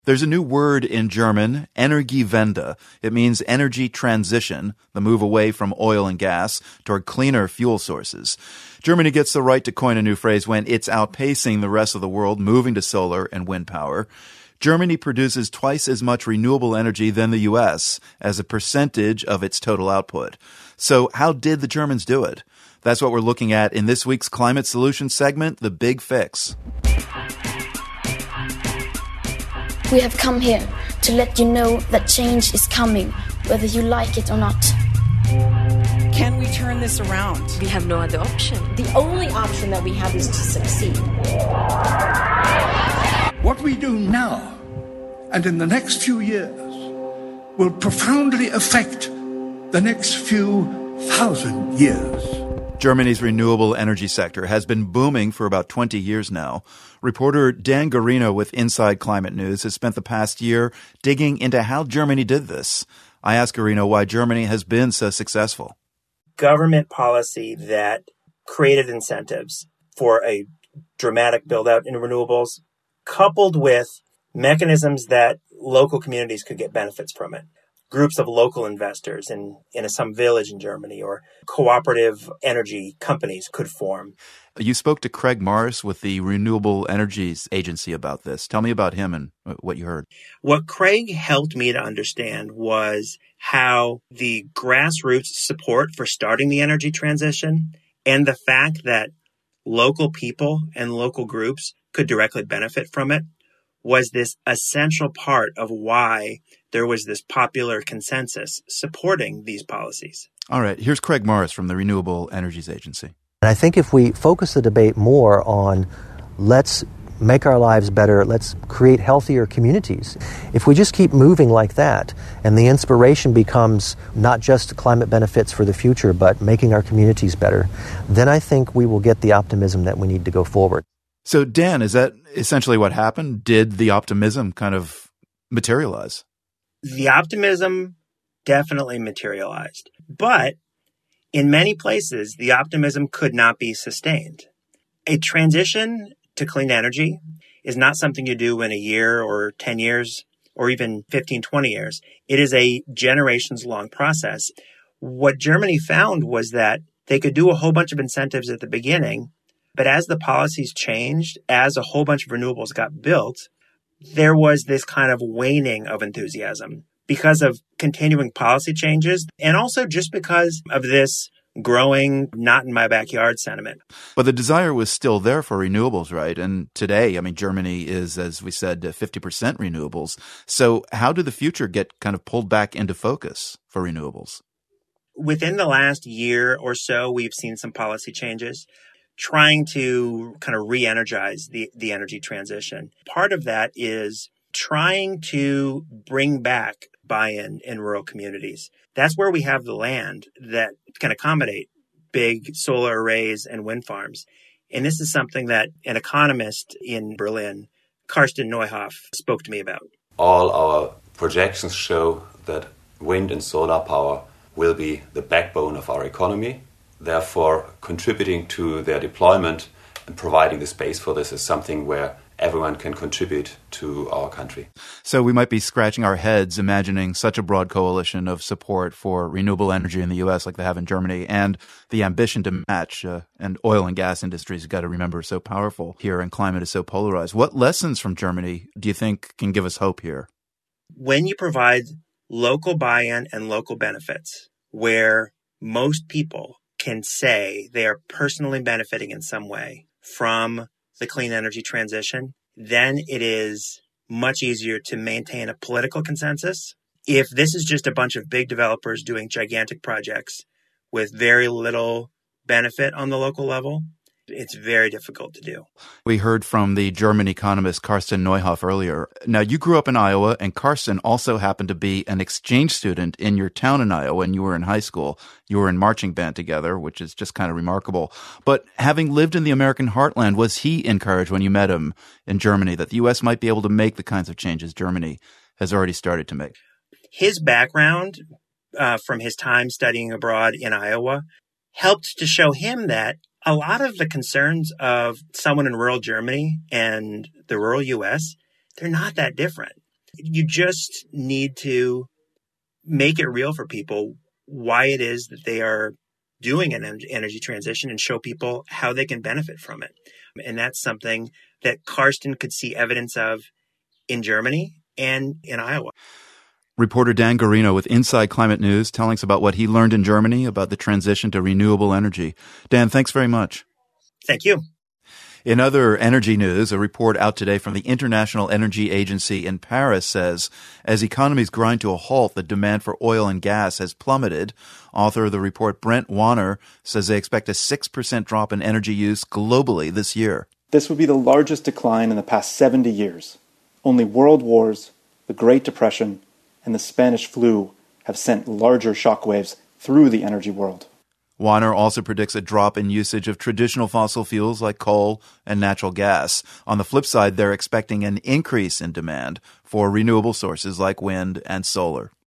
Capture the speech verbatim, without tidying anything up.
There's a new word in German, Energiewende. It means energy transition, the move away from oil and gas toward cleaner fuel sources. Germany gets the right to coin a new phrase when it's outpacing the rest of the world, moving to solar and wind power. Germany produces twice as much renewable energy than the U S as a percentage of its total output. So how did the Germans do it? That's what we're looking at in this week's Climate Solutions segment, The Big Fix. We have come here to let you know that change is coming, whether you like it or not. Can we turn this around? We have no other option. The only option that we have is to succeed. What we do now and in the next few years will profoundly affect the next few thousand years. Germany's renewable energy sector has been booming for about twenty years now. Reporter Dan Garino with Inside Climate News has spent the past year digging into how Germany did this. I asked Garino why Germany has been so successful. Government policy that created incentives for a dramatic build-out in renewables, coupled with mechanisms that local communities could get benefits from it. Groups of local investors in, in a, some village in Germany or cooperative energy companies could form. You spoke to Craig Morris with the Renewable Energies Agency about this. Tell me about him and what you heard. What Craig helped me to understand was how the grassroots support for starting the energy transition and the fact that local people and local groups could directly benefit from it was this essential part of why there was this popular consensus supporting these policies. All right, here's Craig Morris from the Renewable Energies Agency. And I think if we focus the debate more on let's make our lives better, let's create healthier communities, if we just keep moving like that and the inspiration becomes not just climate benefits for the future, but making our communities better, then I think we will get the optimism that we need to go forward. So, Dan, is that essentially what happened? Did the optimism kind of materialize? The optimism definitely materialized. But in many places, the optimism could not be sustained. A transition to clean energy is not something you do in a year or ten years or even fifteen, twenty years. It is a generations-long process. What Germany found was that they could do a whole bunch of incentives at the beginning, but as the policies changed, as a whole bunch of renewables got built, there was this kind of waning of enthusiasm because of continuing policy changes and also just because of this growing not in my backyard sentiment. But the desire was still there for renewables, right? And today, I mean, Germany is, as we said, fifty percent renewables. So how did the future get kind of pulled back into focus for renewables? Within the last year or so, we've seen some policy changes trying to kind of re-energize the, the energy transition. Part of that is trying to bring back buy-in in rural communities. That's where we have the land that can accommodate big solar arrays and wind farms. And this is something that an economist in Berlin, Carsten Neuhoff, spoke to me about. All our projections show that wind and solar power will be the backbone of our economy. Therefore, contributing to their deployment and providing the space for this is something where everyone can contribute to our country. So we might be scratching our heads imagining such a broad coalition of support for renewable energy in the U S like they have in Germany, and the ambition to match, uh, and oil and gas industries, you've got to remember, so powerful here, and climate is so polarized. What lessons from Germany do you think can give us hope here? When you provide local buy-in and local benefits, where most people can say they are personally benefiting in some way from the clean energy transition, then it is much easier to maintain a political consensus. If this is just a bunch of big developers doing gigantic projects with very little benefit on the local level, it's very difficult to do. We heard from the German economist Carsten Neuhoff earlier. Now, you grew up in Iowa, and Carsten also happened to be an exchange student in your town in Iowa when you were in high school. You were in marching band together, which is just kind of remarkable. But having lived in the American heartland, was he encouraged when you met him in Germany that the U S might be able to make the kinds of changes Germany has already started to make? His background uh, from his time studying abroad in Iowa helped to show him that a lot of the concerns of someone in rural Germany and the rural U S, they're not that different. You just need to make it real for people why it is that they are doing an energy transition and show people how they can benefit from it. And that's something that Karsten could see evidence of in Germany and in Iowa. Reporter Dan Garino with Inside Climate News telling us about what he learned in Germany about the transition to renewable energy. Dan, thanks very much. Thank you. In other energy news, a report out today from the International Energy Agency in Paris says, as economies grind to a halt, the demand for oil and gas has plummeted. Author of the report, Brent Warner, says they expect a six percent drop in energy use globally this year. This would be the largest decline in the past seventy years. Only world wars, the Great Depression, and the Spanish flu have sent larger shockwaves through the energy world. Warner also predicts a drop in usage of traditional fossil fuels like coal and natural gas. On the flip side, they're expecting an increase in demand for renewable sources like wind and solar.